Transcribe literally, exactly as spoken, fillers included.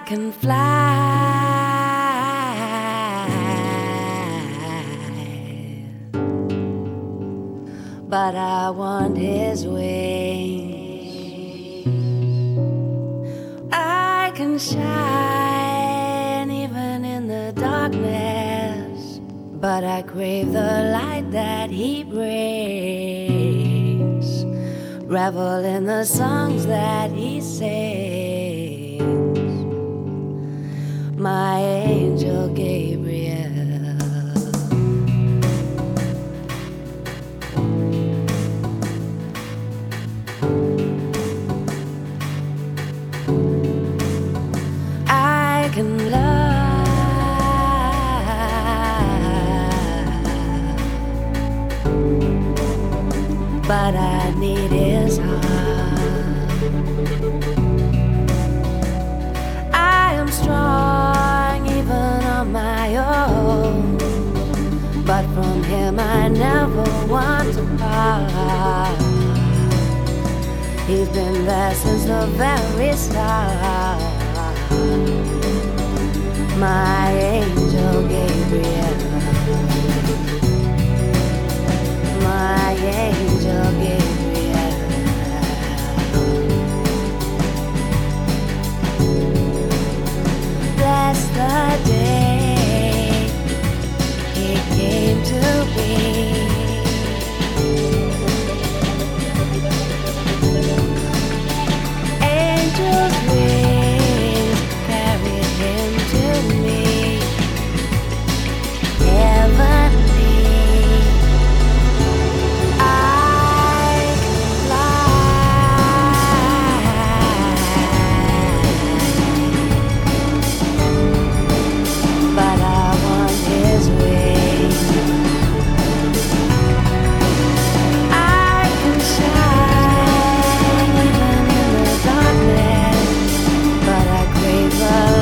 can fly, but I want his wings. I can shine even in the darkness, but I crave the light that he brings. Revel in the songs that he sings. My angel Gabriel. I can love, but I need his heart. I am strong even on my own, but from him I never want to part. He's been there since the very start. My angel gave